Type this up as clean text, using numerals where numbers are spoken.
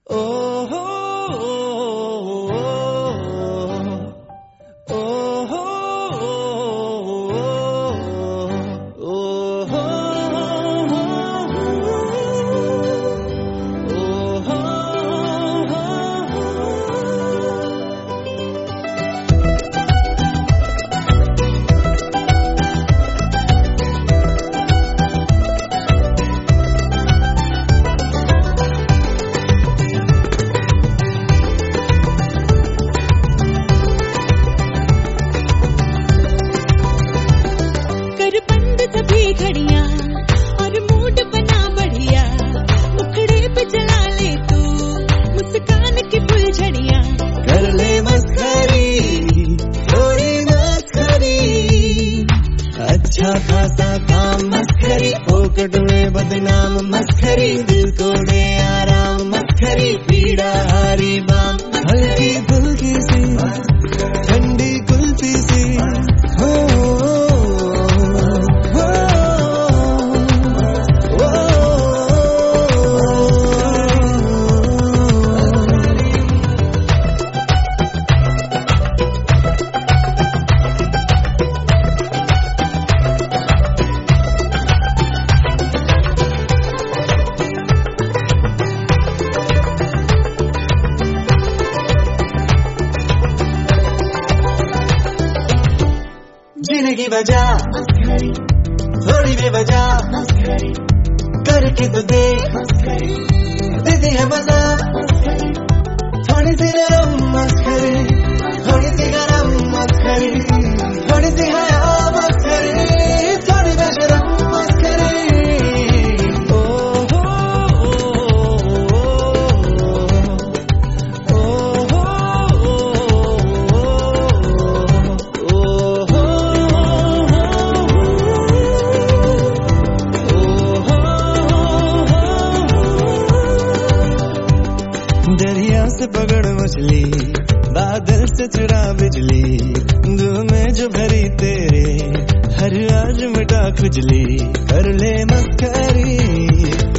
अच्छा खासा काम मस्खरी, फोकट में बदनाम मस्खरी, दिल को दे आराम मस्खरी, पीड़ा हारी बाम, हल्की फुल्की सी ठंडी कुल्फी सी हो, जीने की वजह थोड़ी बेवजह करके तो देती है मजा, थोड़ी सी नरम मस्खरी, थोड़ी सी गरम मस्खरी, थोड़ी सी हया मस्खरी, थोड़ी बेशरम मस्खरी। दरिया से पकड़ मछली, बादल से चुरा बिजली, दिल में जो भरी तेरे हर आज मिटा खुजली, कर ले मस्खरी।